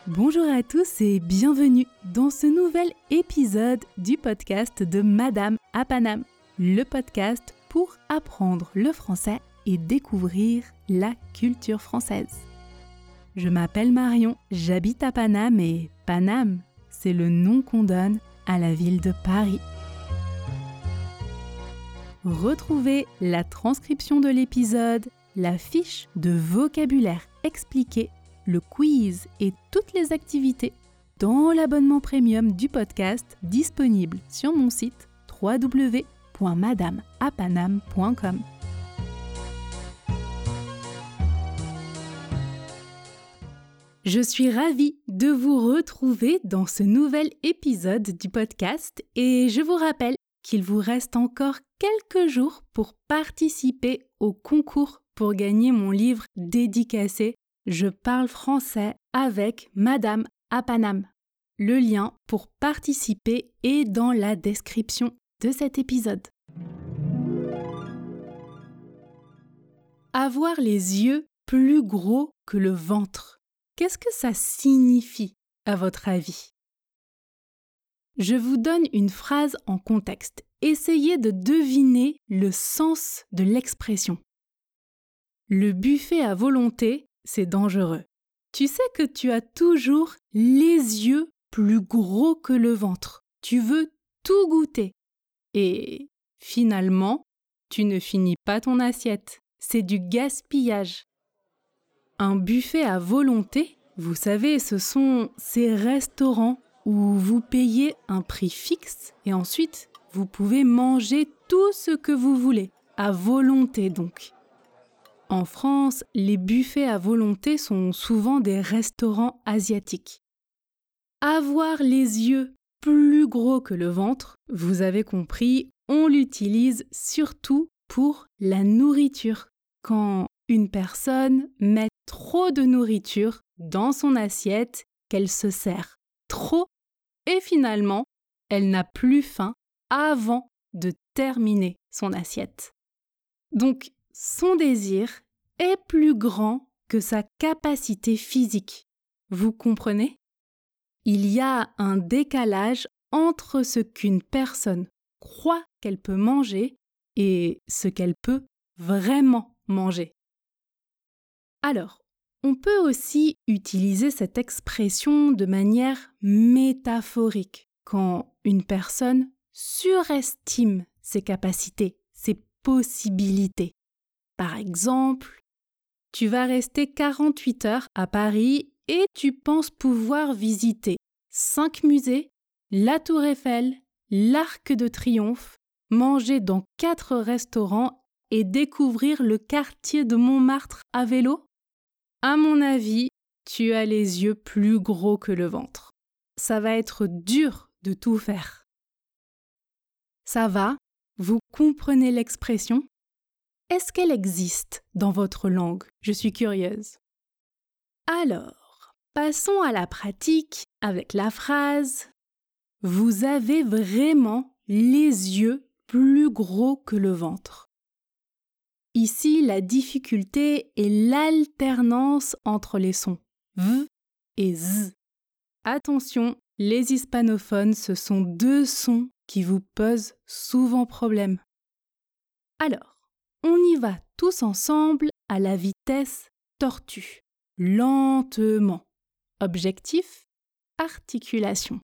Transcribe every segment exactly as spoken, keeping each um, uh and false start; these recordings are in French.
Bonjour à tous et bienvenue dans ce nouvel épisode du podcast de Madame à Paname, le podcast pour apprendre le français et découvrir la culture française. Je m'appelle Marion, j'habite à Paname et Paname, c'est le nom qu'on donne à la ville de Paris. Retrouvez la transcription de l'épisode, la fiche de vocabulaire expliquée, le quiz et toutes les activités dans l'abonnement premium du podcast disponible sur mon site w w w point madame à paname point com. Je suis ravie de vous retrouver dans ce nouvel épisode du podcast et je vous rappelle qu'il vous reste encore quelques jours pour participer au concours pour gagner mon livre dédicacé Je parle français avec Madame à Paname. Le lien pour participer est dans la description de cet épisode. Avoir les yeux plus gros que le ventre. Qu'est-ce que ça signifie, à votre avis? Je vous donne une phrase en contexte. Essayez de deviner le sens de l'expression. Le buffet à volonté, c'est dangereux. Tu sais que tu as toujours les yeux plus gros que le ventre. Tu veux tout goûter. Et finalement, tu ne finis pas ton assiette. C'est du gaspillage. Un buffet à volonté, vous savez, ce sont ces restaurants où vous payez un prix fixe et ensuite vous pouvez manger tout ce que vous voulez, à volonté donc. En France, les buffets à volonté sont souvent des restaurants asiatiques. Avoir les yeux plus gros que le ventre, vous avez compris, on l'utilise surtout pour la nourriture. Quand une personne met trop de nourriture dans son assiette, qu'elle se sert trop et finalement, elle n'a plus faim avant de terminer son assiette. Donc, son désir est plus grand que sa capacité physique. Vous comprenez? Il y a un décalage entre ce qu'une personne croit qu'elle peut manger et ce qu'elle peut vraiment manger. Alors, on peut aussi utiliser cette expression de manière métaphorique quand une personne surestime ses capacités, ses possibilités. Par exemple, tu vas rester quarante-huit heures à Paris et tu penses pouvoir visiter cinq musées, la Tour Eiffel, l'Arc de Triomphe, manger dans quatre restaurants et découvrir le quartier de Montmartre à vélo? À mon avis, tu as les yeux plus gros que le ventre. Ça va être dur de tout faire. Ça va? Vous comprenez l'expression? Est-ce qu'elle existe dans votre langue? Je suis curieuse. Alors, passons à la pratique avec la phrase « Vous avez vraiment les yeux plus gros que le ventre ». Ici, la difficulté est l'alternance entre les sons V et Z. Attention, les hispanophones, ce sont deux sons qui vous posent souvent problème. Alors, on y va tous ensemble à la vitesse tortue, lentement. Objectif, articulation.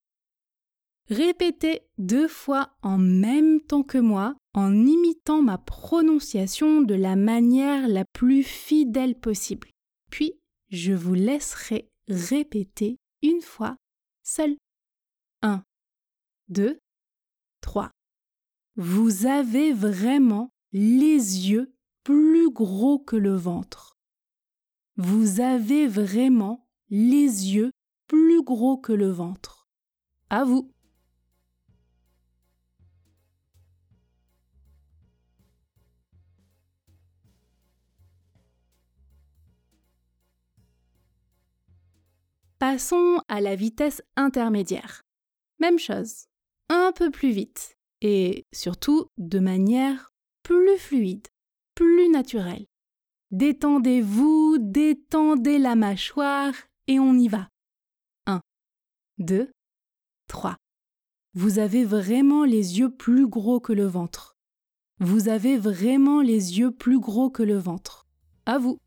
Répétez deux fois en même temps que moi en imitant ma prononciation de la manière la plus fidèle possible. Puis, je vous laisserai répéter une fois seul. un, deux, trois. Vous avez vraiment les yeux plus gros que le ventre. Vous avez vraiment les yeux plus gros que le ventre. À vous. Passons à la vitesse intermédiaire. Même chose, un peu plus vite et surtout de manière plus fluide, plus naturelle. Détendez-vous, détendez la mâchoire et on y va. deux, trois. Vous avez vraiment les yeux plus gros que le ventre. Vous avez vraiment les yeux plus gros que le ventre. À vous.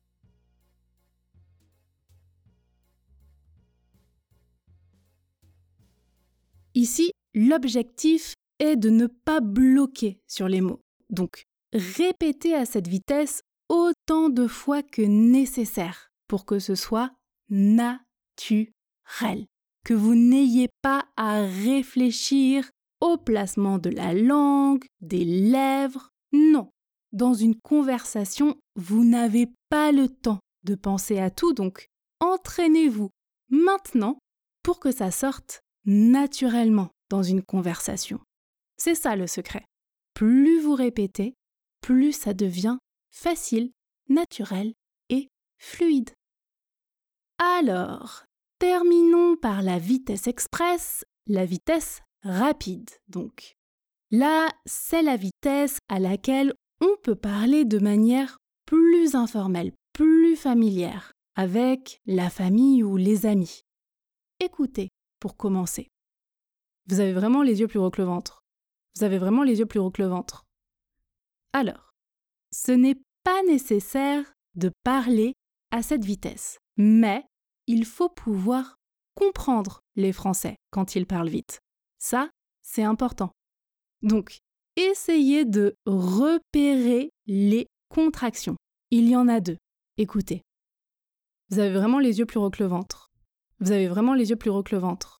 Ici, l'objectif est de ne pas bloquer sur les mots. Donc, répétez à cette vitesse autant de fois que nécessaire pour que ce soit naturel. Que vous n'ayez pas à réfléchir au placement de la langue, des lèvres. Non, dans une conversation, vous n'avez pas le temps de penser à tout, donc entraînez-vous maintenant pour que ça sorte naturellement dans une conversation. C'est ça le secret. Plus vous répétez, plus ça devient facile, naturel et fluide. Alors, terminons par la vitesse express, la vitesse rapide donc. Là, c'est la vitesse à laquelle on peut parler de manière plus informelle, plus familière, avec la famille ou les amis. Écoutez pour commencer. Vous avez vraiment les yeux plus gros que le ventre. Vous avez vraiment les yeux plus gros que le ventre. Alors, ce n'est pas nécessaire de parler à cette vitesse, mais il faut pouvoir comprendre les Français quand ils parlent vite. Ça, c'est important. Donc, essayez de repérer les contractions. Il y en a deux. Écoutez. Vous avez vraiment les yeux plus gros que le ventre. Vous avez vraiment les yeux plus gros que le ventre.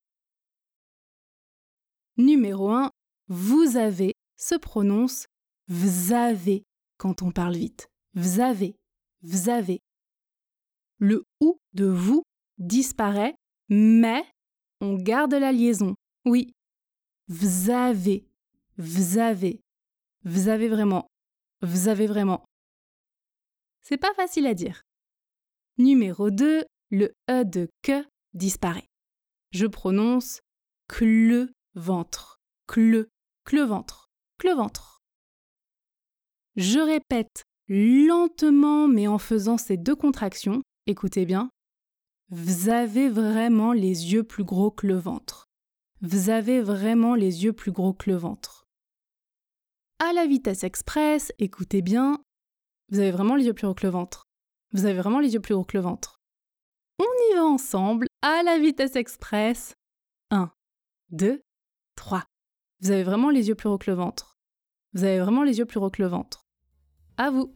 Numéro un, vous avez se prononce v'zavez quand on parle vite. V'zavez, v'zavez. Le ou de vous disparaît, mais on garde la liaison. Oui, v'zavez, v'zavez, v'zavez vraiment, v'zavez vraiment. C'est pas facile à dire. Numéro deux, le e de que disparaît. Je prononce cle ventre, cle, cle ventre, cle ventre. Je répète lentement mais en faisant ces deux contractions. Écoutez bien. Vous avez vraiment les yeux plus gros que le ventre. Vous avez vraiment les yeux plus gros que le ventre. À la vitesse express, écoutez bien. Vous avez vraiment les yeux plus gros que le ventre. Vous avez vraiment les yeux plus gros que le ventre. On y va ensemble à la vitesse express. un, deux, trois. Vous avez vraiment les yeux plus gros que le ventre. Vous avez vraiment les yeux plus gros que le ventre. À vous.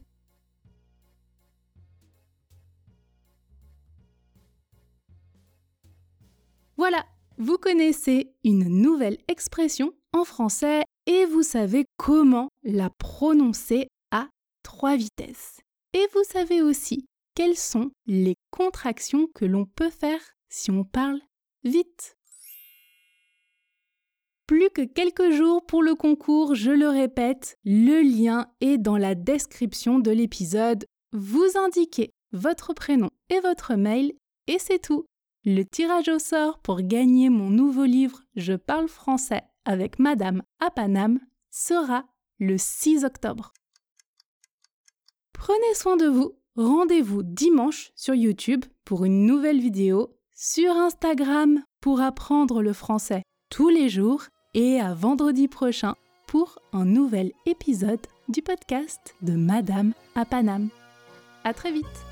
Voilà, vous connaissez une nouvelle expression en français et vous savez comment la prononcer à trois vitesses. Et vous savez aussi quelles sont les contractions que l'on peut faire si on parle vite. Plus que quelques jours pour le concours, je le répète, le lien est dans la description de l'épisode. Vous indiquez votre prénom et votre mail et c'est tout. Le tirage au sort pour gagner mon nouveau livre « Je parle français avec Madame à Paname » sera le six octobre. Prenez soin de vous. Rendez-vous dimanche sur YouTube pour une nouvelle vidéo, sur Instagram pour apprendre le français tous les jours et à vendredi prochain pour un nouvel épisode du podcast de Madame à Paname. À très vite.